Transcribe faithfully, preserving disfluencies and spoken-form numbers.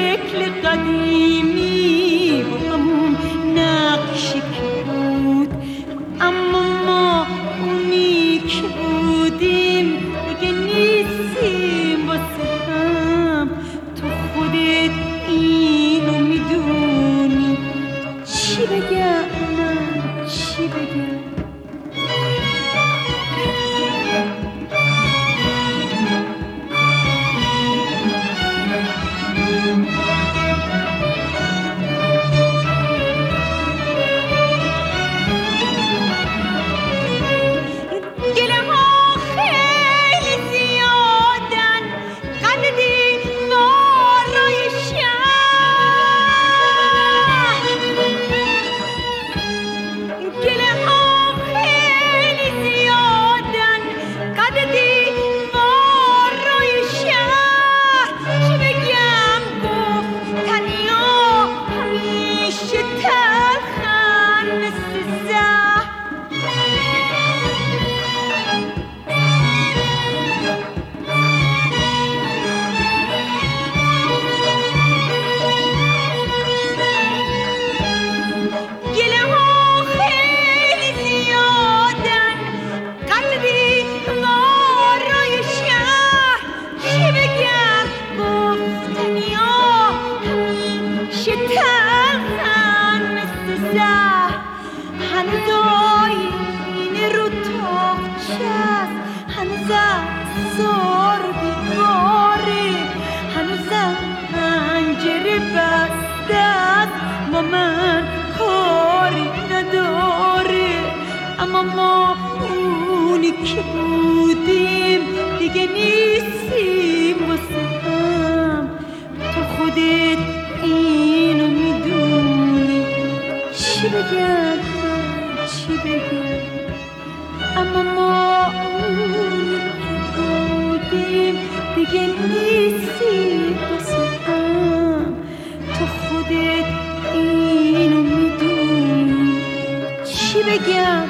شکل قدیمی و همون نقشی که بود، اما ما اونی که بودیم دیگه نیستیم واسه هم. تو خودت اینو میدونی، چی بگم من چی بگم؟ من کاری نداره، اما ما اونی که بودیم دیگه نیستیم واسه هم. تو خودت اینو میدونی، چی بگم چی بگم؟ اما ما اونی که بودیم دیگه نیستیم واسه هم. تو خودت اینو میدونی، چی بگم